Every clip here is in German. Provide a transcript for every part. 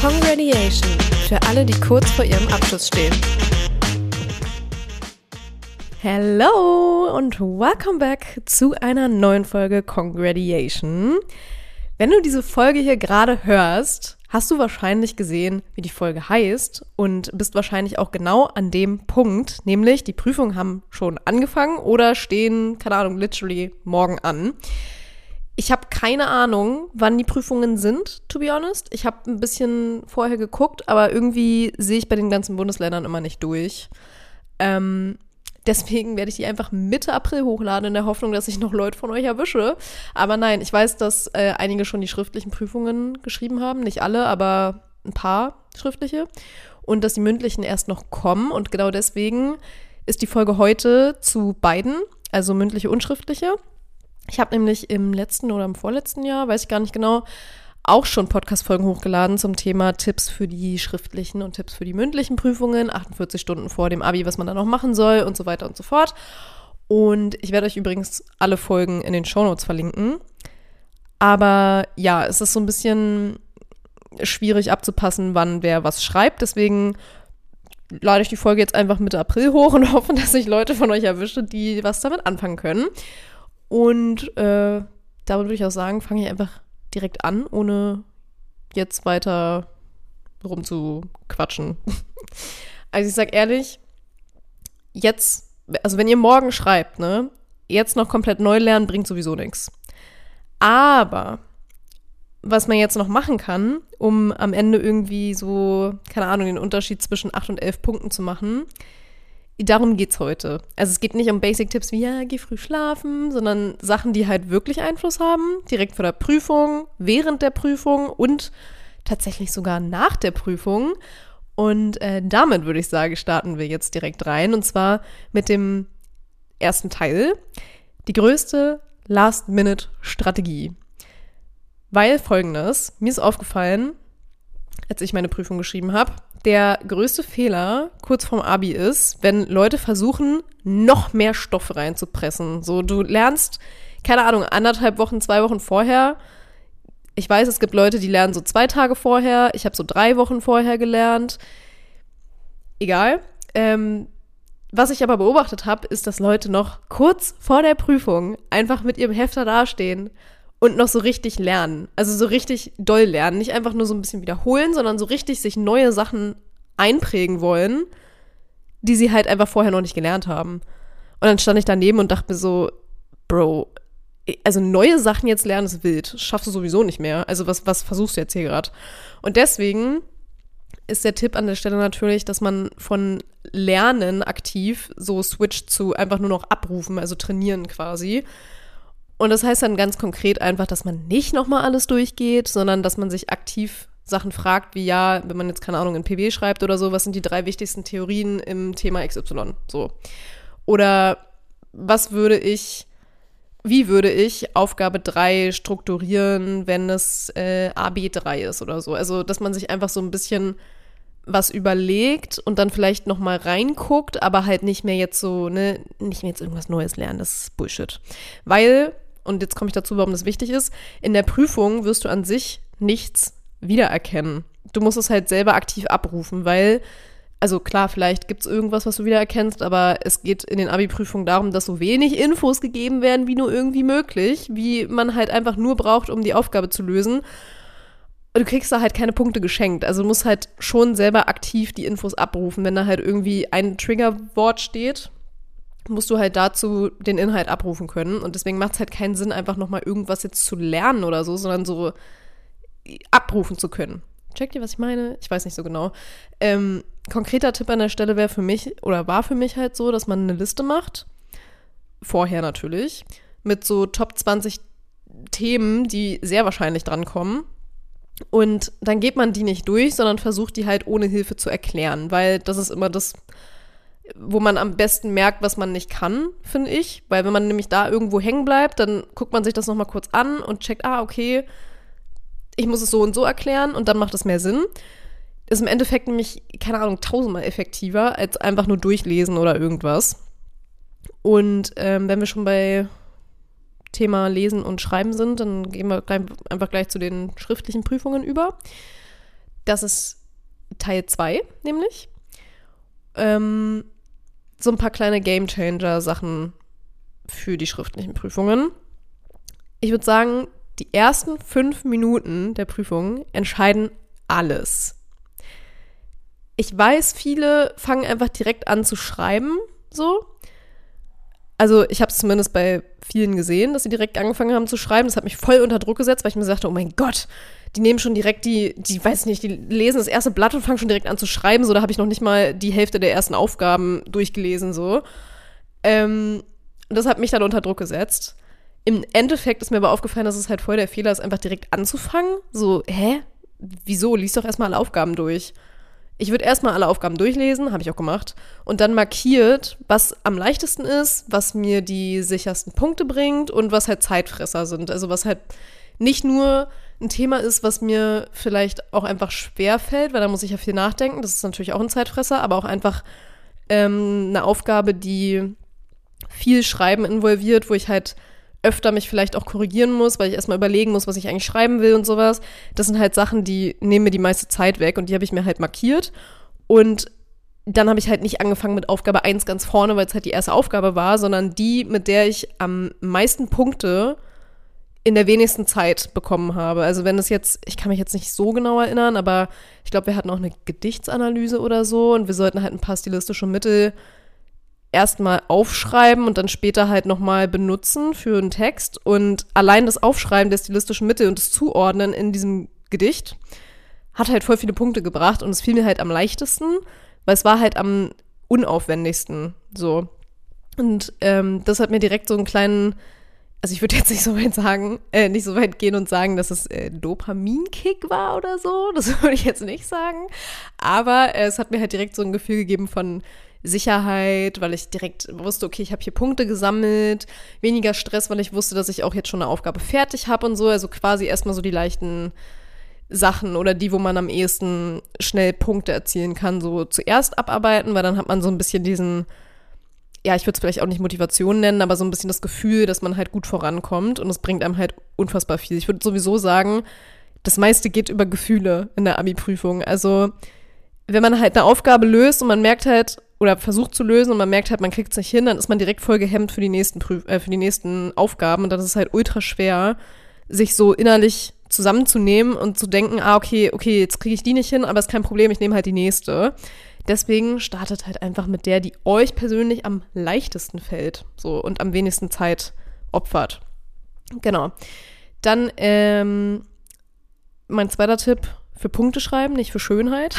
Congratulation für alle, die kurz vor ihrem Abschluss stehen. Hello und welcome back zu einer neuen Folge Congratulation. Wenn du diese Folge hier gerade hörst, hast du wahrscheinlich gesehen, wie die Folge heißt und bist wahrscheinlich auch genau an dem Punkt, nämlich die Prüfungen haben schon angefangen oder stehen, keine Ahnung, literally morgen an. Ich habe keine Ahnung, wann die Prüfungen sind, to be honest. Ich habe ein bisschen vorher geguckt, aber irgendwie sehe ich bei den ganzen Bundesländern immer nicht durch. Deswegen werde ich die einfach Mitte April hochladen, in der Hoffnung, dass ich noch Leute von euch erwische. Aber nein, ich weiß, dass einige schon die schriftlichen Prüfungen geschrieben haben. Nicht alle, aber ein paar schriftliche. Und dass die mündlichen erst noch kommen. Und genau deswegen ist die Folge heute zu beiden, also mündliche und schriftliche. Ich habe nämlich im letzten oder im vorletzten Jahr, weiß ich gar nicht genau, auch schon Podcast-Folgen hochgeladen zum Thema Tipps für die schriftlichen und Tipps für die mündlichen Prüfungen, 48 Stunden vor dem Abi, was man da noch machen soll und so weiter und so fort. Und ich werde euch übrigens alle Folgen in den Shownotes verlinken. Aber ja, es ist so ein bisschen schwierig abzupassen, wann wer was schreibt. Deswegen lade ich die Folge jetzt einfach Mitte April hoch und hoffe, dass ich Leute von euch erwische, die was damit anfangen können. Und damit würde ich auch sagen, fange ich einfach direkt an, ohne jetzt weiter rumzuquatschen. Also ich sag ehrlich, jetzt, also wenn ihr morgen schreibt, ne, jetzt noch komplett neu lernen, bringt sowieso nichts. Aber was man jetzt noch machen kann, um am Ende irgendwie so, keine Ahnung, den Unterschied zwischen 8 und 11 Punkten zu machen, darum geht's heute. Also es geht nicht um Basic-Tipps wie, ja, geh früh schlafen, sondern Sachen, die halt wirklich Einfluss haben, direkt vor der Prüfung, während der Prüfung und tatsächlich sogar nach der Prüfung. Und damit würde ich sagen, starten wir jetzt direkt rein. Und zwar mit dem ersten Teil, die größte Last-Minute-Strategie. Weil Folgendes, mir ist aufgefallen, als ich meine Prüfung geschrieben habe, der größte Fehler kurz vorm Abi ist, wenn Leute versuchen, noch mehr Stoff reinzupressen. So, du lernst, keine Ahnung, 1,5 Wochen, 2 Wochen vorher. Ich weiß, es gibt Leute, die lernen so 2 Tage vorher. Ich habe so 3 Wochen vorher gelernt. Egal. Was ich aber beobachtet habe, ist, dass Leute noch kurz vor der Prüfung einfach mit ihrem Hefter dastehen und noch so richtig lernen. Also so richtig doll lernen. Nicht einfach nur so ein bisschen wiederholen, sondern so richtig sich neue Sachen einprägen wollen, die sie halt einfach vorher noch nicht gelernt haben. Und dann stand ich daneben und dachte mir so, Bro, also neue Sachen jetzt lernen ist wild. Das schaffst du sowieso nicht mehr. Also was versuchst du jetzt hier gerade? Und deswegen ist der Tipp an der Stelle natürlich, dass man von Lernen aktiv so switcht zu einfach nur noch abrufen, also trainieren quasi. Und das heißt dann ganz konkret einfach, dass man nicht nochmal alles durchgeht, sondern dass man sich aktiv Sachen fragt, wie ja, wenn man jetzt, keine Ahnung, in PB schreibt oder so, was sind die 3 wichtigsten Theorien im Thema XY, so. Oder wie würde ich Aufgabe 3 strukturieren, wenn es AB3 ist oder so. Also, dass man sich einfach so ein bisschen was überlegt und dann vielleicht nochmal reinguckt, aber halt nicht mehr jetzt so, ne, nicht mehr jetzt irgendwas Neues lernen, das ist Bullshit. Weil, und jetzt komme ich dazu, warum das wichtig ist, in der Prüfung wirst du an sich nichts wiedererkennen. Du musst es halt selber aktiv abrufen, weil, also klar, vielleicht gibt es irgendwas, was du wiedererkennst, aber es geht in den Abi-Prüfungen darum, dass so wenig Infos gegeben werden, wie nur irgendwie möglich, wie man halt einfach nur braucht, um die Aufgabe zu lösen. Du kriegst da halt keine Punkte geschenkt. Also du musst halt schon selber aktiv die Infos abrufen. Wenn da halt irgendwie ein Triggerwort steht, musst du halt dazu den Inhalt abrufen können. Und deswegen macht es halt keinen Sinn, einfach nochmal irgendwas jetzt zu lernen oder so, sondern so abrufen zu können. Checkt ihr, was ich meine? Ich weiß nicht so genau. Konkreter Tipp an der Stelle wäre für mich, oder war für mich halt so, dass man eine Liste macht. Vorher natürlich. Mit so Top 20 Themen, die sehr wahrscheinlich drankommen. Und dann geht man die nicht durch, sondern versucht die halt ohne Hilfe zu erklären, weil das ist immer das, wo man am besten merkt, was man nicht kann, finde ich. Weil wenn man nämlich da irgendwo hängen bleibt, dann guckt man sich das nochmal kurz an und checkt, okay, ich muss es so und so erklären und dann macht es mehr Sinn. Ist im Endeffekt nämlich, keine Ahnung, 1000-mal effektiver, als einfach nur durchlesen oder irgendwas. Und wenn wir schon bei Thema Lesen und Schreiben sind, dann gehen wir einfach gleich zu den schriftlichen Prüfungen über. Das ist Teil 2, nämlich. So ein paar kleine Game-Changer-Sachen für die schriftlichen Prüfungen. Ich würde sagen, die ersten 5 Minuten der Prüfung entscheiden alles. Ich weiß, viele fangen einfach direkt an zu schreiben, so. Also ich habe es zumindest bei vielen gesehen, dass sie direkt angefangen haben zu schreiben. Das hat mich voll unter Druck gesetzt, weil ich mir sagte, oh mein Gott, die nehmen schon direkt die weiß nicht, die lesen das erste Blatt und fangen schon direkt an zu schreiben. So, da habe ich noch nicht mal die Hälfte der ersten Aufgaben durchgelesen, so. Und das hat mich dann unter Druck gesetzt. Im Endeffekt ist mir aber aufgefallen, dass es halt voll der Fehler ist, einfach direkt anzufangen. So, wieso? Lies doch erstmal alle Aufgaben durch. Ich würde erstmal alle Aufgaben durchlesen, habe ich auch gemacht, und dann markiert, was am leichtesten ist, was mir die sichersten Punkte bringt und was halt Zeitfresser sind. Also was halt nicht nur ein Thema ist, was mir vielleicht auch einfach schwer fällt, weil da muss ich ja viel nachdenken, das ist natürlich auch ein Zeitfresser, aber auch einfach eine Aufgabe, die viel Schreiben involviert, wo ich halt öfter mich vielleicht auch korrigieren muss, weil ich erstmal überlegen muss, was ich eigentlich schreiben will und sowas. Das sind halt Sachen, die nehmen mir die meiste Zeit weg und die habe ich mir halt markiert. Und dann habe ich halt nicht angefangen mit Aufgabe 1 ganz vorne, weil es halt die erste Aufgabe war, sondern die, mit der ich am meisten Punkte in der wenigsten Zeit bekommen habe. Also wenn es jetzt, ich kann mich jetzt nicht so genau erinnern, aber ich glaube, wir hatten auch eine Gedichtsanalyse oder so und wir sollten halt ein paar stilistische Mittel erstmal aufschreiben und dann später halt nochmal benutzen für einen Text. Und allein das Aufschreiben der stilistischen Mittel und das Zuordnen in diesem Gedicht hat halt voll viele Punkte gebracht und es fiel mir halt am leichtesten, weil es war halt am unaufwendigsten so. Und das hat mir direkt so einen kleinen, also ich würde jetzt nicht so weit sagen, nicht so weit gehen und sagen, dass es Dopaminkick war oder so, das würde ich jetzt nicht sagen, aber es hat mir halt direkt so ein Gefühl gegeben von Sicherheit, weil ich direkt wusste, okay, ich habe hier Punkte gesammelt, weniger Stress, weil ich wusste, dass ich auch jetzt schon eine Aufgabe fertig habe und so, also quasi erstmal so die leichten Sachen oder die, wo man am ehesten schnell Punkte erzielen kann, so zuerst abarbeiten, weil dann hat man so ein bisschen diesen, ja, ich würde es vielleicht auch nicht Motivation nennen, aber so ein bisschen das Gefühl, dass man halt gut vorankommt und es bringt einem halt unfassbar viel. Ich würde sowieso sagen, das meiste geht über Gefühle in der Abi-Prüfung, also wenn man halt eine Aufgabe löst und man merkt halt, oder versucht zu lösen und man merkt halt, man kriegt es nicht hin, dann ist man direkt voll gehemmt für die nächsten Aufgaben und dann ist es halt ultra schwer, sich so innerlich zusammenzunehmen und zu denken, okay, jetzt kriege ich die nicht hin, aber ist kein Problem, ich nehme halt die nächste. Deswegen startet halt einfach mit der, die euch persönlich am leichtesten fällt, so, und am wenigsten Zeit opfert. Genau. Dann mein zweiter Tipp für Punkte schreiben, nicht für Schönheit.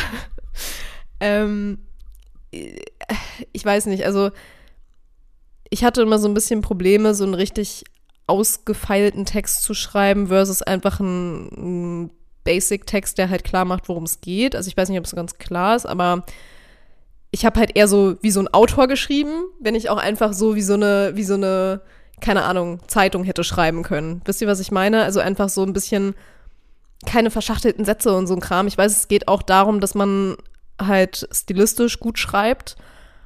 Ich weiß nicht, also ich hatte immer so ein bisschen Probleme, so einen richtig ausgefeilten Text zu schreiben versus einfach ein Basic-Text, der halt klar macht, worum es geht. Also ich weiß nicht, ob es ganz klar ist, aber ich habe halt eher so wie so ein Autor geschrieben, wenn ich auch einfach so wie so eine, keine Ahnung, Zeitung hätte schreiben können. Wisst ihr, was ich meine? Also einfach so ein bisschen keine verschachtelten Sätze und so ein Kram. Ich weiß, es geht auch darum, dass man halt stilistisch gut schreibt,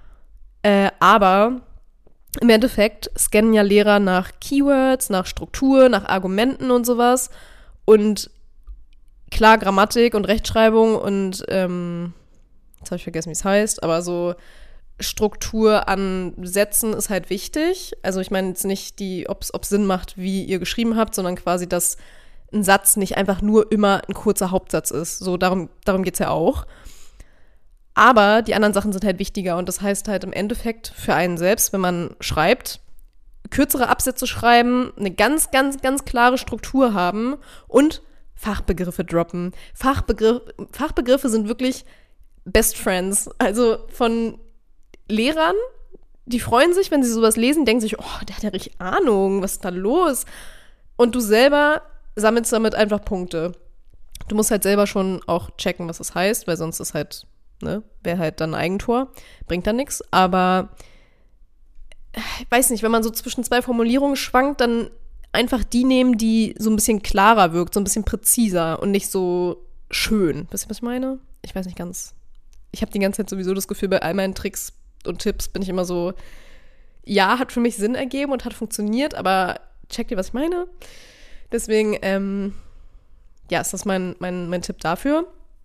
aber im Endeffekt scannen ja Lehrer nach Keywords, nach Struktur, nach Argumenten und sowas und klar, Grammatik und Rechtschreibung und jetzt habe ich vergessen, wie es heißt, aber so Struktur an Sätzen ist halt wichtig. Also ich meine jetzt nicht ob es Sinn macht, wie ihr geschrieben habt, sondern quasi, dass ein Satz nicht einfach nur immer ein kurzer Hauptsatz ist. So, darum geht es ja auch. Aber die anderen Sachen sind halt wichtiger und das heißt halt im Endeffekt für einen selbst, wenn man schreibt, kürzere Absätze schreiben, eine ganz, ganz, ganz klare Struktur haben und Fachbegriffe droppen. Fachbegriffe sind wirklich Best Friends. Also von Lehrern, die freuen sich, wenn sie sowas lesen, denken sich, oh, der hat ja richtig Ahnung, was ist da los? Und du selber sammelst damit einfach Punkte. Du musst halt selber schon auch checken, was das heißt, weil sonst ist halt, wäre halt dann ein Eigentor, bringt dann nichts. Aber ich weiß nicht, wenn man so zwischen zwei Formulierungen schwankt, dann einfach die nehmen, die so ein bisschen klarer wirkt, so ein bisschen präziser und nicht so schön. Wisst ihr, was ich meine? Ich weiß nicht ganz. Ich habe die ganze Zeit sowieso das Gefühl, bei all meinen Tricks und Tipps bin ich immer so, ja, hat für mich Sinn ergeben und hat funktioniert, aber checkt ihr, was ich meine? Deswegen, ist das mein Tipp dafür.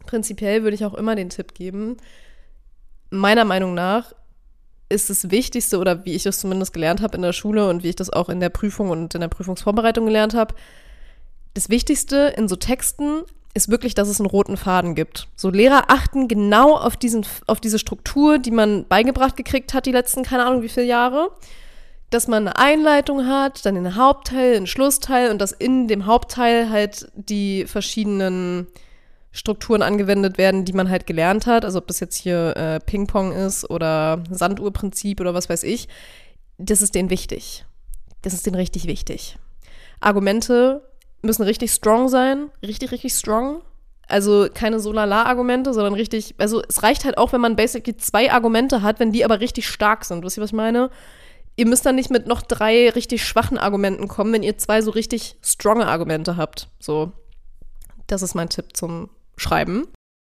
prinzipiell würde ich auch immer den Tipp geben, meiner Meinung nach ist das Wichtigste, oder wie ich das zumindest gelernt habe in der Schule und wie ich das auch in der Prüfung und in der Prüfungsvorbereitung gelernt habe, das Wichtigste in so Texten ist wirklich, dass es einen roten Faden gibt. So Lehrer achten genau auf diese Struktur, die man beigebracht gekriegt hat die letzten, keine Ahnung wie viele Jahre, dass man eine Einleitung hat, dann einen Hauptteil, einen Schlussteil und dass in dem Hauptteil halt die verschiedenen Strukturen angewendet werden, die man halt gelernt hat. Also ob das jetzt hier Ping-Pong ist oder Sanduhrprinzip oder was weiß ich. Das ist denen wichtig. Das ist denen richtig wichtig. Argumente müssen richtig strong sein. Richtig, richtig strong. Also keine so lala Argumente, sondern richtig, also es reicht halt auch, wenn man basically 2 Argumente hat, wenn die aber richtig stark sind. Wisst ihr, was ich meine? Ihr müsst dann nicht mit noch 3 richtig schwachen Argumenten kommen, wenn ihr 2 so richtig stronge Argumente habt. So, das ist mein Tipp zum Schreiben.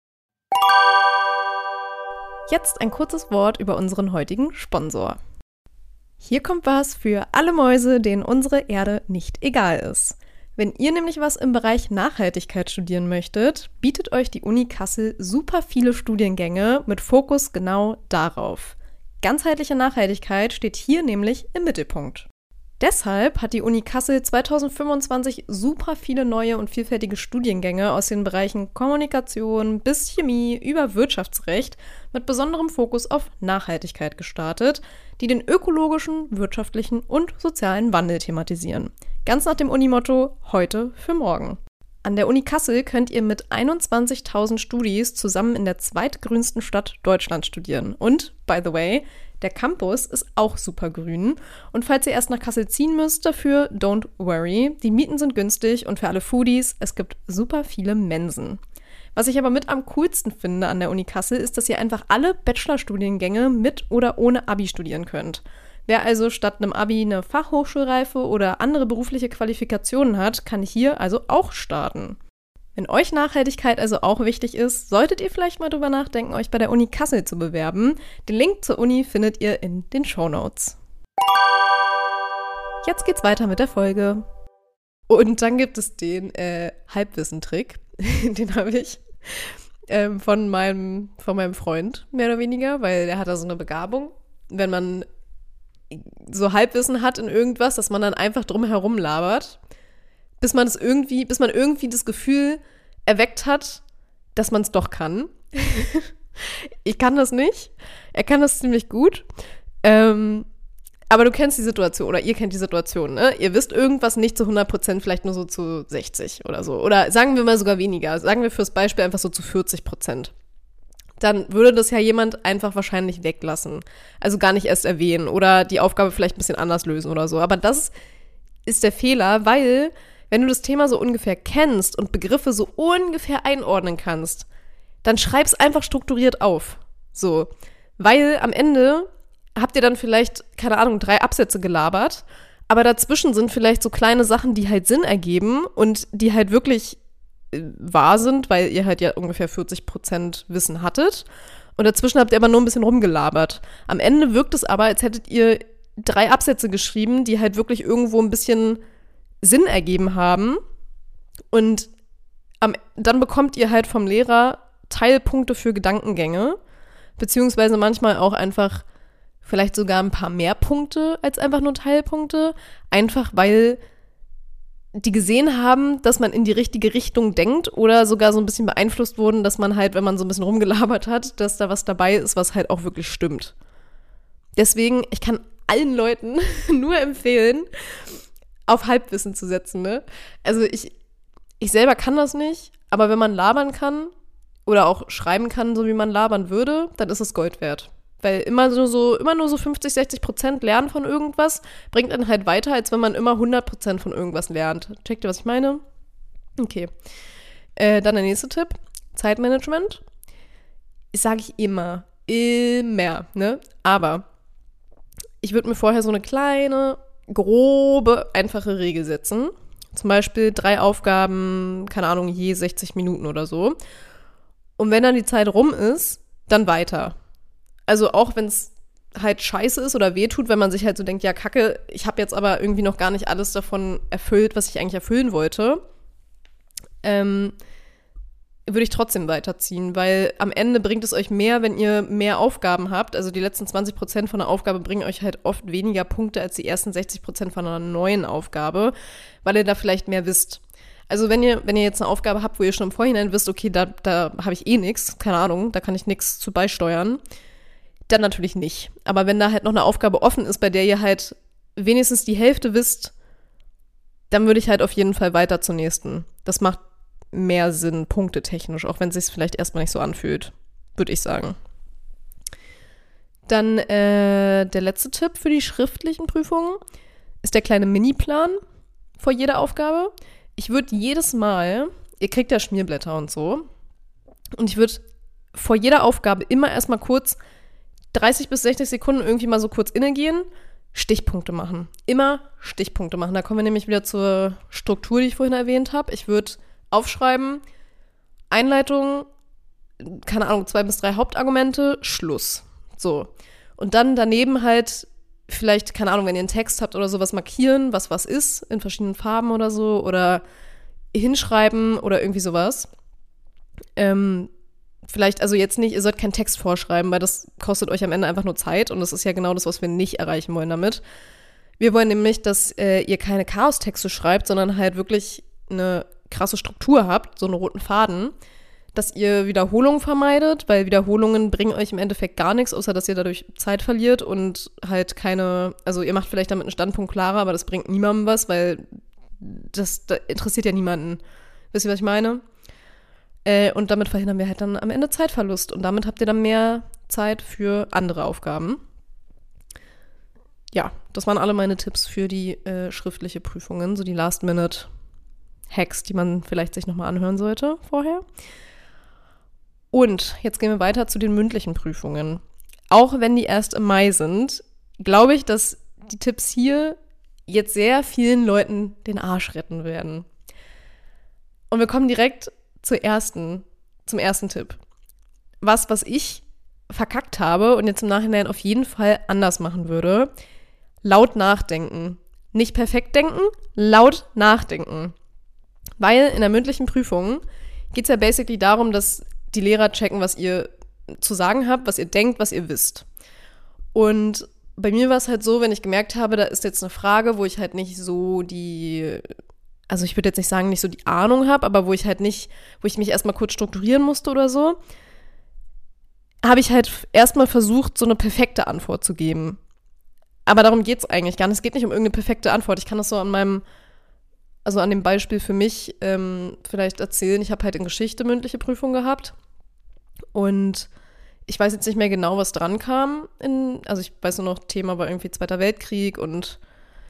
Jetzt ein kurzes Wort über unseren heutigen Sponsor. Hier kommt was für alle Mäuse, denen unsere Erde nicht egal ist. Wenn ihr nämlich was im Bereich Nachhaltigkeit studieren möchtet, bietet euch die Uni Kassel super viele Studiengänge mit Fokus genau darauf. Ganzheitliche Nachhaltigkeit steht hier nämlich im Mittelpunkt. Deshalb hat die Uni Kassel 2025 super viele neue und vielfältige Studiengänge aus den Bereichen Kommunikation bis Chemie über Wirtschaftsrecht mit besonderem Fokus auf Nachhaltigkeit gestartet, die den ökologischen, wirtschaftlichen und sozialen Wandel thematisieren. Ganz nach dem Unimotto heute für morgen. An der Uni Kassel könnt ihr mit 21.000 Studis zusammen in der zweitgrünsten Stadt Deutschlands studieren. Und, by the way, der Campus ist auch super grün. Und falls ihr erst nach Kassel ziehen müsst, dafür don't worry. Die Mieten sind günstig und für alle Foodies, es gibt super viele Mensen. Was ich aber mit am coolsten finde an der Uni Kassel, ist, dass ihr einfach alle Bachelorstudiengänge mit oder ohne Abi studieren könnt. Wer also statt einem Abi eine Fachhochschulreife oder andere berufliche Qualifikationen hat, kann hier also auch starten. Wenn euch Nachhaltigkeit also auch wichtig ist, solltet ihr vielleicht mal drüber nachdenken, euch bei der Uni Kassel zu bewerben. Den Link zur Uni findet ihr in den Shownotes. Jetzt geht's weiter mit der Folge. Und dann gibt es den Halbwissentrick, den habe ich von meinem Freund, mehr oder weniger, weil der hat da so eine Begabung. Wenn man so Halbwissen hat in irgendwas, dass man dann einfach drum herum labert, bis man irgendwie das Gefühl erweckt hat, dass man es doch kann. Ich kann das nicht. Er kann das ziemlich gut. Aber du kennst die Situation, oder ihr kennt die Situation, ne? Ihr wisst irgendwas nicht zu 100%, vielleicht nur so zu 60 oder so. Oder sagen wir mal sogar weniger. Sagen wir fürs Beispiel einfach so zu 40%. Dann würde das ja jemand einfach wahrscheinlich weglassen. Also gar nicht erst erwähnen oder die Aufgabe vielleicht ein bisschen anders lösen oder so. Aber das ist der Fehler, weil wenn du das Thema so ungefähr kennst und Begriffe so ungefähr einordnen kannst, dann schreib's einfach strukturiert auf. So. Weil am Ende habt ihr dann vielleicht, keine Ahnung, 3 Absätze gelabert, aber dazwischen sind vielleicht so kleine Sachen, die halt Sinn ergeben und die halt wirklich wahr sind, weil ihr halt ja ungefähr 40% Wissen hattet. Und dazwischen habt ihr aber nur ein bisschen rumgelabert. Am Ende wirkt es aber, als hättet ihr 3 Absätze geschrieben, die halt wirklich irgendwo ein bisschen Sinn ergeben haben. Und dann bekommt ihr halt vom Lehrer Teilpunkte für Gedankengänge, beziehungsweise manchmal auch einfach vielleicht sogar ein paar mehr Punkte als einfach nur Teilpunkte, einfach weil die gesehen haben, dass man in die richtige Richtung denkt oder sogar so ein bisschen beeinflusst wurden, dass man halt, wenn man so ein bisschen rumgelabert hat, dass da was dabei ist, was halt auch wirklich stimmt. Deswegen, ich kann allen Leuten nur empfehlen, auf Halbwissen zu setzen, ne? Also ich selber kann das nicht, aber wenn man labern kann oder auch schreiben kann, so wie man labern würde, dann ist es Gold wert. Weil immer nur so 50-60% lernen von irgendwas bringt einen halt weiter, als wenn man immer 100% von irgendwas lernt. Checkt ihr, was ich meine? Okay. Dann der nächste Tipp. Zeitmanagement. Das sage ich immer. Immer, ne? Aber ich würde mir vorher so eine kleine, grobe, einfache Regel setzen. Zum Beispiel 3 Aufgaben, keine Ahnung, je 60 Minuten oder so. Und wenn dann die Zeit rum ist, dann weiter. Also auch wenn es halt scheiße ist oder wehtut, wenn man sich halt so denkt, ja kacke, ich habe jetzt aber irgendwie noch gar nicht alles davon erfüllt, was ich eigentlich erfüllen wollte. würde ich trotzdem weiterziehen, weil am Ende bringt es euch mehr, wenn ihr mehr Aufgaben habt. Also die letzten 20% von einer Aufgabe bringen euch halt oft weniger Punkte als die ersten 60% von einer neuen Aufgabe, weil ihr da vielleicht mehr wisst. Also wenn ihr jetzt eine Aufgabe habt, wo ihr schon im Vorhinein wisst, okay, da habe ich eh nichts, keine Ahnung, da kann ich nichts zu beisteuern, dann natürlich nicht. Aber wenn da halt noch eine Aufgabe offen ist, bei der ihr halt wenigstens die Hälfte wisst, dann würde ich halt auf jeden Fall weiter zur nächsten. Das macht mehr Sinn, punktetechnisch, auch wenn es sich vielleicht erstmal nicht so anfühlt, würde ich sagen. Dann der letzte Tipp für die schriftlichen Prüfungen ist der kleine Mini-Plan vor jeder Aufgabe. Ich würde jedes Mal, ihr kriegt ja Schmierblätter und so, und ich würde vor jeder Aufgabe immer erstmal kurz 30 bis 60 Sekunden irgendwie mal so kurz innegehen, Stichpunkte machen. Immer Stichpunkte machen. Da kommen wir nämlich wieder zur Struktur, die ich vorhin erwähnt habe. Ich würde aufschreiben, Einleitung, keine Ahnung, 2 bis 3 Hauptargumente, Schluss. So. Und dann daneben halt vielleicht, keine Ahnung, wenn ihr einen Text habt oder sowas markieren, was ist, in verschiedenen Farben oder so, oder hinschreiben oder irgendwie sowas. Vielleicht, also jetzt nicht, ihr sollt keinen Text vorschreiben, weil das kostet euch am Ende einfach nur Zeit und das ist ja genau das, was wir nicht erreichen wollen damit. Wir wollen nämlich, dass ihr keine Chaos-Texte schreibt, sondern halt wirklich eine krasse Struktur habt, so einen roten Faden, dass ihr Wiederholungen vermeidet, weil Wiederholungen bringen euch im Endeffekt gar nichts, außer dass ihr dadurch Zeit verliert und halt keine, also ihr macht vielleicht damit einen Standpunkt klarer, aber das bringt niemandem was, weil das interessiert ja niemanden. Wisst ihr, was ich meine? Und damit verhindern wir halt dann am Ende Zeitverlust und damit habt ihr dann mehr Zeit für andere Aufgaben. Ja, das waren alle meine Tipps für die schriftliche Prüfungen, so die Last-Minute-Hacks, die man vielleicht sich nochmal anhören sollte vorher. Und jetzt gehen wir weiter zu den mündlichen Prüfungen. Auch wenn die erst im Mai sind, glaube ich, dass die Tipps hier jetzt sehr vielen Leuten den Arsch retten werden. Und wir kommen direkt zum ersten Tipp. Was ich verkackt habe und jetzt im Nachhinein auf jeden Fall anders machen würde, laut nachdenken. Nicht perfekt denken, laut nachdenken. Weil in der mündlichen Prüfung geht es ja basically darum, dass die Lehrer checken, was ihr zu sagen habt, was ihr denkt, was ihr wisst. Und bei mir war es halt so, wenn ich gemerkt habe, da ist jetzt eine Frage, wo ich halt nicht so also ich würde jetzt nicht sagen, nicht so die Ahnung habe, aber wo ich mich erstmal kurz strukturieren musste oder so, habe ich halt erstmal versucht, so eine perfekte Antwort zu geben. Aber darum geht es eigentlich gar nicht. Es geht nicht um irgendeine perfekte Antwort. Ich kann das so an dem Beispiel für mich vielleicht erzählen. Ich habe halt in Geschichte mündliche Prüfung gehabt und ich weiß jetzt nicht mehr genau, was dran kam. Also ich weiß nur noch, Thema war irgendwie Zweiter Weltkrieg und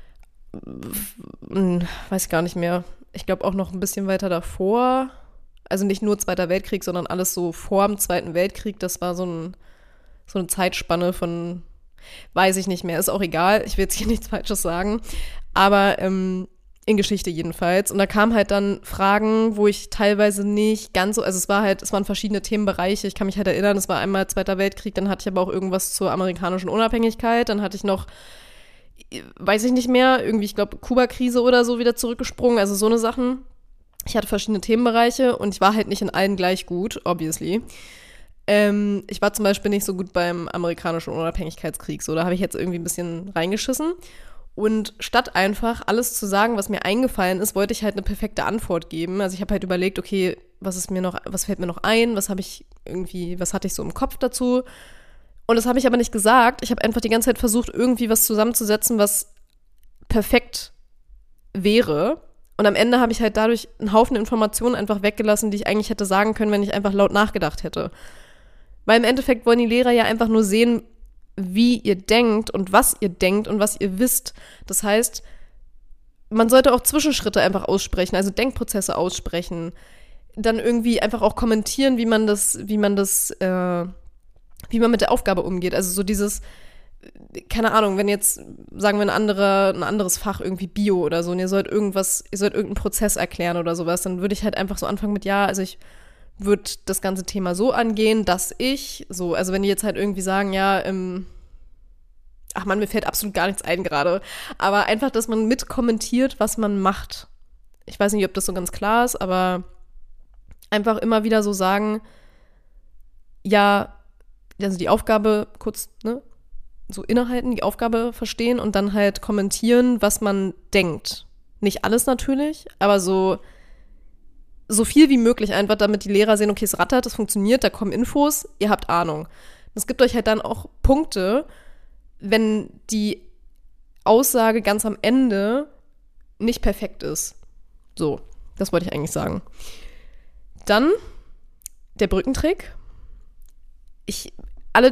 weiß ich gar nicht mehr. Ich glaube auch noch ein bisschen weiter davor. Also nicht nur Zweiter Weltkrieg, sondern alles so vor dem Zweiten Weltkrieg. Das war so eine Zeitspanne von, weiß ich nicht mehr, ist auch egal. Ich will jetzt hier nichts Falsches sagen. Aber in Geschichte jedenfalls. Und da kamen halt dann Fragen, wo ich teilweise nicht ganz so, also es waren verschiedene Themenbereiche. Ich kann mich halt erinnern, es war einmal Zweiter Weltkrieg, dann hatte ich aber auch irgendwas zur amerikanischen Unabhängigkeit, dann hatte ich noch, weiß ich nicht mehr, irgendwie, ich glaube, Kuba-Krise oder so wieder zurückgesprungen, also so eine Sachen. Ich hatte verschiedene Themenbereiche und ich war halt nicht in allen gleich gut, obviously. Ich war zum Beispiel nicht so gut beim amerikanischen Unabhängigkeitskrieg, so, da habe ich jetzt irgendwie ein bisschen reingeschissen. Und statt einfach alles zu sagen, was mir eingefallen ist, wollte ich halt eine perfekte Antwort geben. Also ich habe halt überlegt, okay, was fällt mir noch ein, was hatte ich so im Kopf dazu? Und das habe ich aber nicht gesagt. Ich habe einfach die ganze Zeit versucht, irgendwie was zusammenzusetzen, was perfekt wäre. Und am Ende habe ich halt dadurch einen Haufen Informationen einfach weggelassen, die ich eigentlich hätte sagen können, wenn ich einfach laut nachgedacht hätte. Weil im Endeffekt wollen die Lehrer ja einfach nur sehen, wie ihr denkt und was ihr wisst. Das heißt, man sollte auch Zwischenschritte einfach aussprechen, also Denkprozesse aussprechen. Dann irgendwie einfach auch kommentieren, wie man mit der Aufgabe umgeht. Also so dieses, keine Ahnung, wenn jetzt, sagen wir, ein anderes Fach, irgendwie Bio oder so, und ihr sollt irgendeinen Prozess erklären oder sowas, dann würde ich halt einfach so anfangen mit, ja, also ich würde das ganze Thema so angehen, dass also wenn die jetzt halt irgendwie sagen, ja, ach man, mir fällt absolut gar nichts ein gerade, aber einfach, dass man mit kommentiert, was man macht. Ich weiß nicht, ob das so ganz klar ist, aber einfach immer wieder so sagen, ja, also die Aufgabe kurz, ne, so innehalten, die Aufgabe verstehen und dann halt kommentieren, was man denkt. Nicht alles natürlich, aber so viel wie möglich einfach, damit die Lehrer sehen, okay, es rattert, es funktioniert, da kommen Infos, ihr habt Ahnung. Es gibt euch halt dann auch Punkte, wenn die Aussage ganz am Ende nicht perfekt ist. So, das wollte ich eigentlich sagen. Dann der Brückentrick. Alle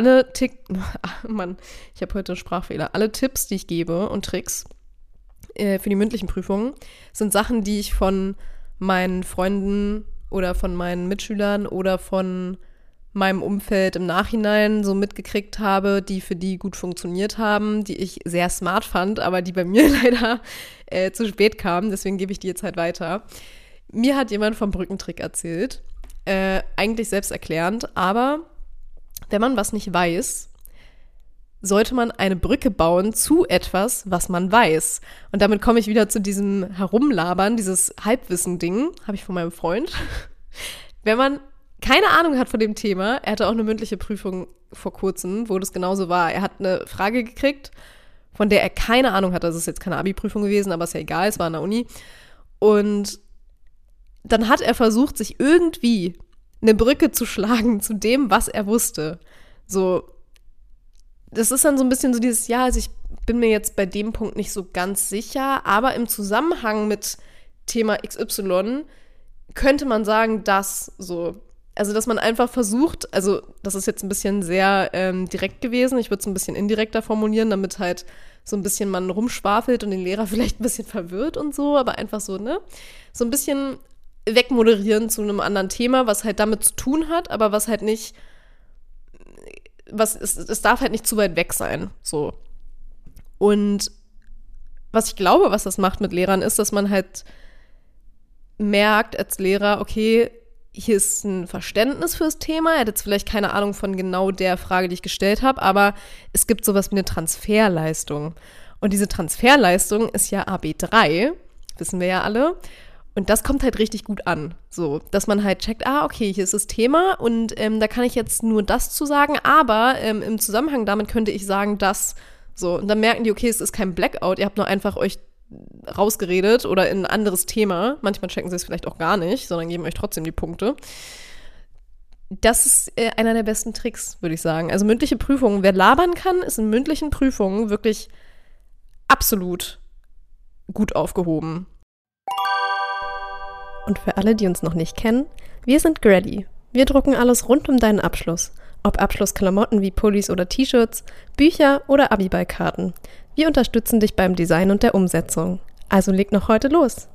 Tipps, die ich gebe und Tricks für die mündlichen Prüfungen, sind Sachen, die ich von meinen Freunden oder von meinen Mitschülern oder von meinem Umfeld im Nachhinein so mitgekriegt habe, die für die gut funktioniert haben, die ich sehr smart fand, aber die bei mir leider zu spät kamen. Deswegen gebe ich die jetzt halt weiter. Mir hat jemand vom Brückentrick erzählt. Eigentlich selbsterklärend, aber wenn man was nicht weiß, sollte man eine Brücke bauen zu etwas, was man weiß. Und damit komme ich wieder zu diesem Herumlabern, dieses Halbwissen-Ding, habe ich von meinem Freund. Wenn man keine Ahnung hat von dem Thema, er hatte auch eine mündliche Prüfung vor kurzem, wo das genauso war. Er hat eine Frage gekriegt, von der er keine Ahnung hatte. Das ist jetzt keine Abi-Prüfung gewesen, aber ist ja egal, es war an der Uni. Und dann hat er versucht, sich irgendwie eine Brücke zu schlagen zu dem, was er wusste. So, das ist dann so ein bisschen so dieses, ja, also ich bin mir jetzt bei dem Punkt nicht so ganz sicher, aber im Zusammenhang mit Thema XY könnte man sagen, dass so, also dass man einfach versucht, also das ist jetzt ein bisschen sehr direkt gewesen, ich würde es ein bisschen indirekter formulieren, damit halt so ein bisschen man rumschwafelt und den Lehrer vielleicht ein bisschen verwirrt und so, aber einfach so, ne, so ein bisschen wegmoderieren zu einem anderen Thema, was halt damit zu tun hat, aber was halt nicht, es darf halt nicht zu weit weg sein, so. Und was ich glaube, was das macht mit Lehrern, ist, dass man halt merkt als Lehrer, okay, hier ist ein Verständnis fürs Thema, er hat jetzt vielleicht keine Ahnung von genau der Frage, die ich gestellt habe, aber es gibt sowas wie eine Transferleistung. Und diese Transferleistung ist ja AB3, wissen wir ja alle. Und das kommt halt richtig gut an, so, dass man halt checkt, okay, hier ist das Thema und da kann ich jetzt nur das zu sagen, aber im Zusammenhang damit könnte ich sagen, das, so. Und dann merken die, okay, es ist kein Blackout, ihr habt nur einfach euch rausgeredet oder in ein anderes Thema. Manchmal checken sie es vielleicht auch gar nicht, sondern geben euch trotzdem die Punkte. Das ist einer der besten Tricks, würde ich sagen. Also mündliche Prüfungen, wer labern kann, ist in mündlichen Prüfungen wirklich absolut gut aufgehoben. Und für alle, die uns noch nicht kennen, wir sind Grady. Wir drucken alles rund um deinen Abschluss. Ob Abschlussklamotten wie Pullis oder T-Shirts, Bücher oder Abiballkarten. Wir unterstützen dich beim Design und der Umsetzung. Also leg noch heute los.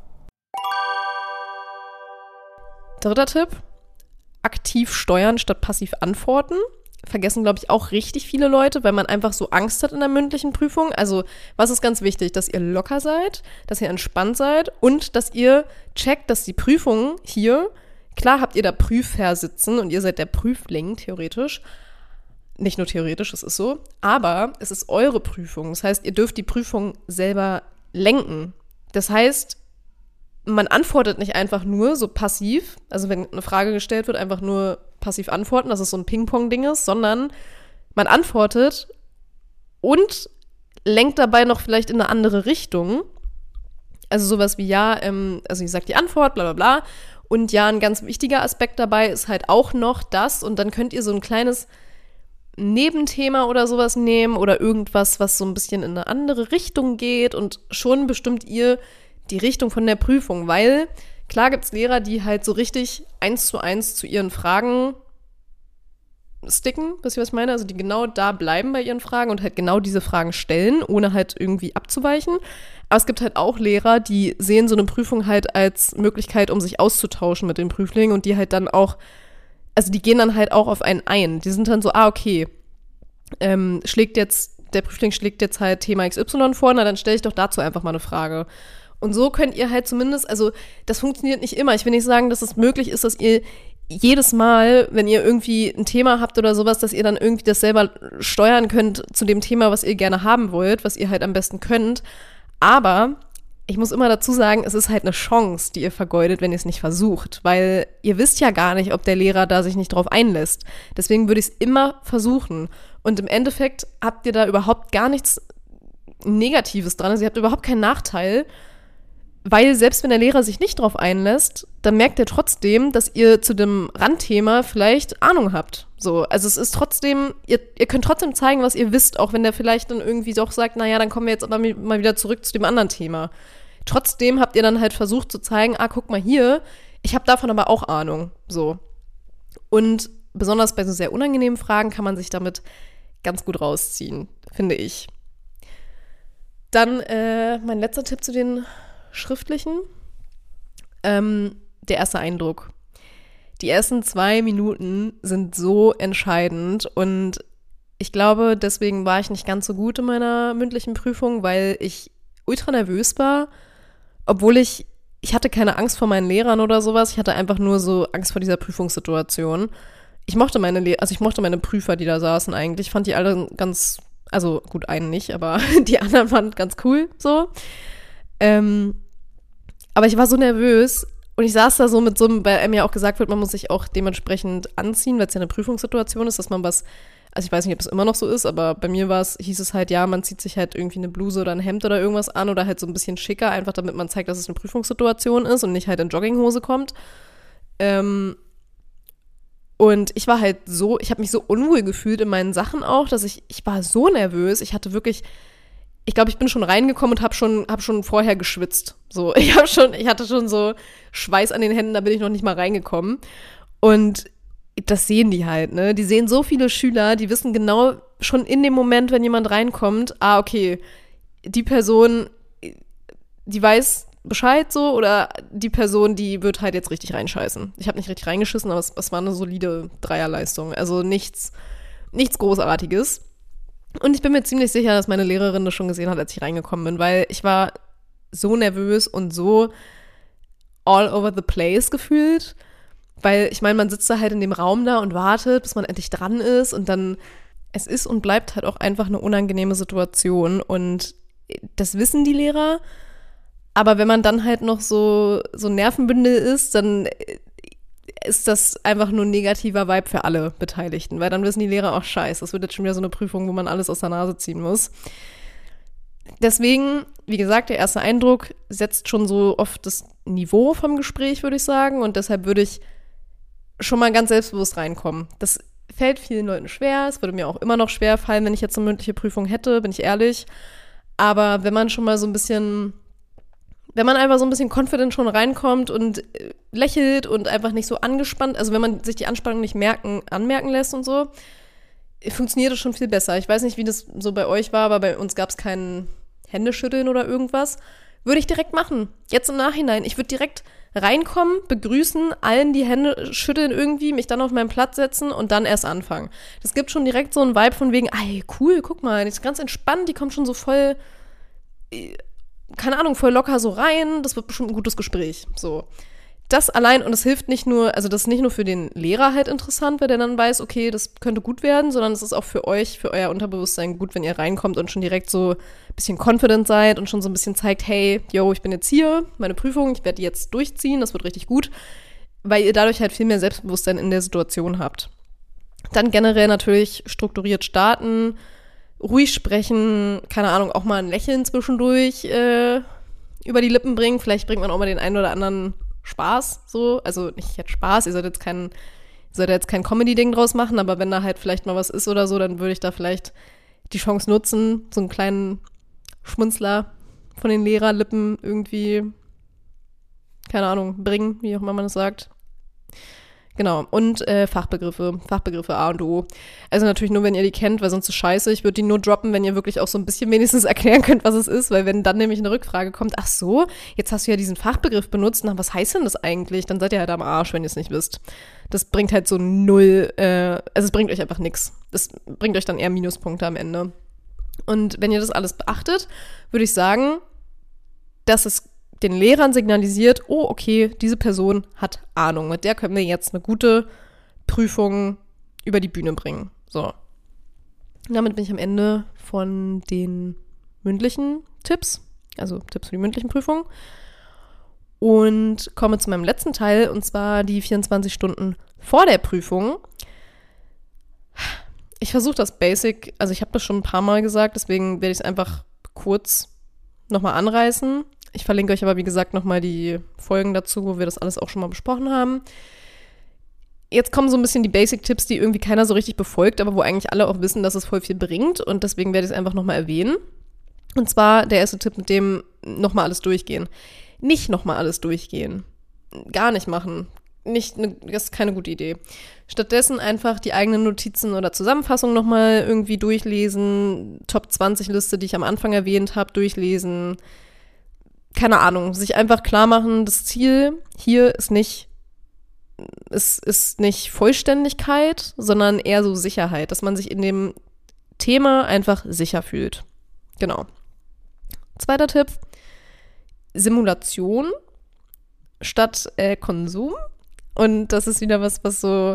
Dritter Tipp, aktiv steuern statt passiv antworten. Vergessen, glaube ich, auch richtig viele Leute, weil man einfach so Angst hat in der mündlichen Prüfung. Also, was ist ganz wichtig? Dass ihr locker seid, dass ihr entspannt seid und dass ihr checkt, dass die Prüfung hier, klar habt ihr da Prüfherr sitzen und ihr seid der Prüfling, theoretisch. Nicht nur theoretisch, es ist so, aber es ist eure Prüfung. Das heißt, ihr dürft die Prüfung selber lenken. Das heißt, man antwortet nicht einfach nur so passiv, also wenn eine Frage gestellt wird, einfach nur passiv antworten, dass es so ein Ping-Pong-Ding ist, sondern man antwortet und lenkt dabei noch vielleicht in eine andere Richtung. Also sowas wie also ich sag die Antwort, bla bla bla. Und ja, ein ganz wichtiger Aspekt dabei ist halt auch noch das und dann könnt ihr so ein kleines Nebenthema oder sowas nehmen oder irgendwas, was so ein bisschen in eine andere Richtung geht und schon bestimmt ihr die Richtung von der Prüfung, weil klar gibt es Lehrer, die halt so richtig 1:1 zu ihren Fragen sticken, wisst ihr, was ich meine? Also die genau da bleiben bei ihren Fragen und halt genau diese Fragen stellen, ohne halt irgendwie abzuweichen. Aber es gibt halt auch Lehrer, die sehen so eine Prüfung halt als Möglichkeit, um sich auszutauschen mit den Prüflingen und die halt dann auch, also die gehen dann halt auch auf einen ein. Die sind dann so, okay, der Prüfling schlägt jetzt halt Thema XY vor, na dann stelle ich doch dazu einfach mal eine Frage. Und so könnt ihr halt zumindest, also das funktioniert nicht immer. Ich will nicht sagen, dass es möglich ist, dass ihr jedes Mal, wenn ihr irgendwie ein Thema habt oder sowas, dass ihr dann irgendwie das selber steuern könnt zu dem Thema, was ihr gerne haben wollt, was ihr halt am besten könnt. Aber ich muss immer dazu sagen, es ist halt eine Chance, die ihr vergeudet, wenn ihr es nicht versucht, weil ihr wisst ja gar nicht, ob der Lehrer da sich nicht drauf einlässt. Deswegen würde ich es immer versuchen. Und im Endeffekt habt ihr da überhaupt gar nichts Negatives dran. Also ihr habt überhaupt keinen Nachteil, weil selbst wenn der Lehrer sich nicht drauf einlässt, dann merkt er trotzdem, dass ihr zu dem Randthema vielleicht Ahnung habt. So, also es ist trotzdem, ihr könnt trotzdem zeigen, was ihr wisst, auch wenn der vielleicht dann irgendwie doch sagt, naja, dann kommen wir jetzt aber mal wieder zurück zu dem anderen Thema. Trotzdem habt ihr dann halt versucht zu zeigen, guck mal hier, ich habe davon aber auch Ahnung. So. Und besonders bei so sehr unangenehmen Fragen kann man sich damit ganz gut rausziehen, finde ich. Dann mein letzter Tipp zu den schriftlichen. Der erste Eindruck. Die ersten 2 Minuten sind so entscheidend und ich glaube, deswegen war ich nicht ganz so gut in meiner mündlichen Prüfung, weil ich ultra nervös war, obwohl ich hatte keine Angst vor meinen Lehrern oder sowas, ich hatte einfach nur so Angst vor dieser Prüfungssituation. Ich mochte meine Prüfer, die da saßen eigentlich, ich fand die alle ganz, also gut, einen nicht, aber die anderen waren ganz cool, so. Aber ich war so nervös und ich saß da so mit so einem, weil mir auch gesagt wird, man muss sich auch dementsprechend anziehen, weil es ja eine Prüfungssituation ist, dass man was, also ich weiß nicht, ob es immer noch so ist, aber bei mir hieß es halt, ja, man zieht sich halt irgendwie eine Bluse oder ein Hemd oder irgendwas an oder halt so ein bisschen schicker, einfach damit man zeigt, dass es eine Prüfungssituation ist und nicht halt in Jogginghose kommt. Und ich war halt so, ich habe mich so unwohl gefühlt in meinen Sachen auch, dass ich war so nervös, ich glaube, ich bin schon reingekommen und hab schon vorher geschwitzt. So, ich hatte schon so Schweiß an den Händen, da bin ich noch nicht mal reingekommen. Und das sehen die halt, ne? Die sehen so viele Schüler, die wissen genau schon in dem Moment, wenn jemand reinkommt, okay, die Person, die weiß Bescheid so oder die Person, die wird halt jetzt richtig reinscheißen. Ich habe nicht richtig reingeschissen, aber es war eine solide Dreierleistung. Also nichts Großartiges. Und ich bin mir ziemlich sicher, dass meine Lehrerin das schon gesehen hat, als ich reingekommen bin, weil ich war so nervös und so all over the place gefühlt, weil ich meine, man sitzt da halt in dem Raum da und wartet, bis man endlich dran ist und dann, es ist und bleibt halt auch einfach eine unangenehme Situation und das wissen die Lehrer, aber wenn man dann halt noch so Nervenbündel ist, dann ist das einfach nur ein negativer Vibe für alle Beteiligten, weil dann wissen die Lehrer auch, scheiße, das wird jetzt schon wieder so eine Prüfung, wo man alles aus der Nase ziehen muss. Deswegen, wie gesagt, der erste Eindruck setzt schon so oft das Niveau vom Gespräch, würde ich sagen, und deshalb würde ich schon mal ganz selbstbewusst reinkommen. Das fällt vielen Leuten schwer, es würde mir auch immer noch schwer fallen, wenn ich jetzt eine mündliche Prüfung hätte, bin ich ehrlich, aber wenn man einfach so ein bisschen confident schon reinkommt und lächelt und einfach nicht so angespannt, also wenn man sich die Anspannung nicht anmerken lässt und so, funktioniert das schon viel besser. Ich weiß nicht, wie das so bei euch war, aber bei uns gab es kein Händeschütteln oder irgendwas. Würde ich direkt machen. Jetzt im Nachhinein. Ich würde direkt reinkommen, begrüßen, allen die Hände schütteln irgendwie, mich dann auf meinen Platz setzen und dann erst anfangen. Das gibt schon direkt so einen Vibe von wegen, ey, cool, guck mal, die ist ganz entspannt, die kommt schon so voll, keine Ahnung, voll locker so rein, das wird bestimmt ein gutes Gespräch. So. Das allein, und es hilft nicht nur, also das ist nicht nur für den Lehrer halt interessant, weil der dann weiß, okay, das könnte gut werden, sondern es ist auch für euch, für euer Unterbewusstsein gut, wenn ihr reinkommt und schon direkt so ein bisschen confident seid und schon so ein bisschen zeigt, hey, yo, ich bin jetzt hier, meine Prüfung, ich werde die jetzt durchziehen, das wird richtig gut, weil ihr dadurch halt viel mehr Selbstbewusstsein in der Situation habt. Dann generell natürlich strukturiert starten, ruhig sprechen, keine Ahnung, auch mal ein Lächeln zwischendurch über die Lippen bringen, vielleicht bringt man auch mal den einen oder anderen Spaß, so, also nicht jetzt Spaß, ihr solltet jetzt kein Comedy-Ding draus machen, aber wenn da halt vielleicht mal was ist oder so, dann würde ich da vielleicht die Chance nutzen, so einen kleinen Schmunzler von den Lehrerlippen irgendwie, keine Ahnung, bringen, wie auch immer man es sagt. Genau, und Fachbegriffe A und O. Also natürlich nur, wenn ihr die kennt, weil sonst ist scheiße. Ich würde die nur droppen, wenn ihr wirklich auch so ein bisschen wenigstens erklären könnt, was es ist, weil wenn dann nämlich eine Rückfrage kommt, ach so, jetzt hast du ja diesen Fachbegriff benutzt, na, was heißt denn das eigentlich? Dann seid ihr halt am Arsch, wenn ihr es nicht wisst. Das bringt halt so null, also es bringt euch einfach nichts. Das bringt euch dann eher Minuspunkte am Ende. Und wenn ihr das alles beachtet, würde ich sagen, dass es den Lehrern signalisiert, oh, okay, diese Person hat Ahnung. Mit der können wir jetzt eine gute Prüfung über die Bühne bringen. So. Und damit bin ich am Ende von den mündlichen Tipps also Tipps für die mündlichen Prüfungen. Und komme zu meinem letzten Teil, und zwar die 24 Stunden vor der Prüfung. Ich versuche das Basic, also ich habe das schon ein paar Mal gesagt, deswegen werde ich es einfach kurz nochmal anreißen. Ich verlinke euch aber, wie gesagt, nochmal die Folgen dazu, wo wir das alles auch schon mal besprochen haben. Jetzt kommen so ein bisschen die Basic-Tipps, die irgendwie keiner so richtig befolgt, aber wo eigentlich alle auch wissen, dass es voll viel bringt. Und deswegen werde ich es einfach nochmal erwähnen. Und zwar der erste Tipp, mit dem nochmal alles durchgehen. Nicht nochmal alles durchgehen. Gar nicht machen. Das ist keine gute Idee. Stattdessen einfach die eigenen Notizen oder Zusammenfassungen nochmal irgendwie durchlesen, Top-20-Liste, die ich am Anfang erwähnt habe, durchlesen. Keine Ahnung, sich einfach klar machen, das Ziel hier ist nicht Vollständigkeit, sondern eher so Sicherheit, dass man sich in dem Thema einfach sicher fühlt. Genau. Zweiter Tipp, Simulation statt Konsum. Und das ist wieder was so,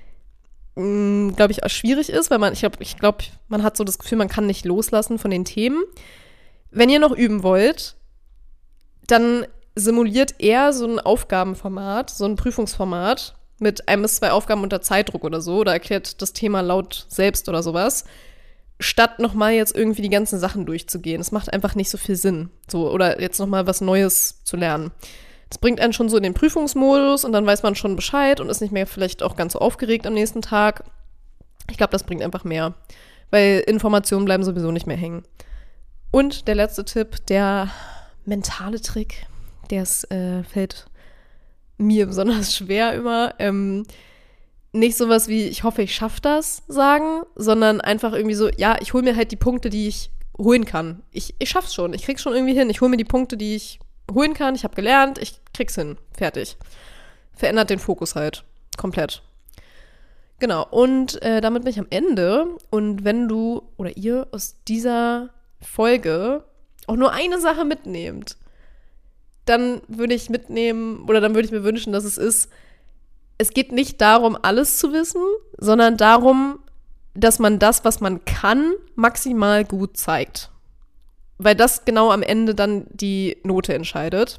glaube ich, auch schwierig ist, weil ich glaube, man hat so das Gefühl, man kann nicht loslassen von den Themen. Wenn ihr noch üben wollt, dann simuliert eher so ein Aufgabenformat, so ein Prüfungsformat mit 1 bis 2 Aufgaben unter Zeitdruck oder so, oder erklärt das Thema laut selbst oder sowas, statt nochmal jetzt irgendwie die ganzen Sachen durchzugehen. Es macht einfach nicht so viel Sinn, so, oder jetzt nochmal was Neues zu lernen. Das bringt einen schon so in den Prüfungsmodus und dann weiß man schon Bescheid und ist nicht mehr vielleicht auch ganz so aufgeregt am nächsten Tag. Ich glaube, das bringt einfach mehr, weil Informationen bleiben sowieso nicht mehr hängen. Und der letzte Tipp, der mentale Trick, der fällt mir besonders schwer immer. Nicht sowas wie, ich hoffe, ich schaffe das, sagen, sondern einfach irgendwie so, ja, ich hole mir halt die Punkte, die ich holen kann. Ich schaff's schon, ich krieg's schon irgendwie hin. Ich hole mir die Punkte, die ich holen kann. Ich habe gelernt, ich krieg's hin. Fertig. Verändert den Fokus halt komplett. Genau, und damit bin ich am Ende. Und wenn du oder ihr aus dieser Folge auch nur eine Sache mitnehmt, dann würde ich mir wünschen, dass es geht nicht darum, alles zu wissen, sondern darum, dass man das, was man kann, maximal gut zeigt. Weil das genau am Ende dann die Note entscheidet.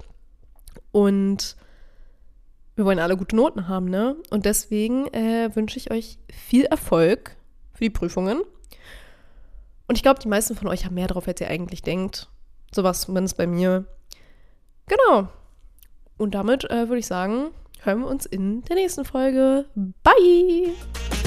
Und wir wollen alle gute Noten haben, ne? Und deswegen wünsche ich euch viel Erfolg für die Prüfungen. Und ich glaube, die meisten von euch haben mehr drauf, als ihr eigentlich denkt. Sowas zumindest bei mir. Genau. Und damit würde ich sagen, hören wir uns in der nächsten Folge. Bye!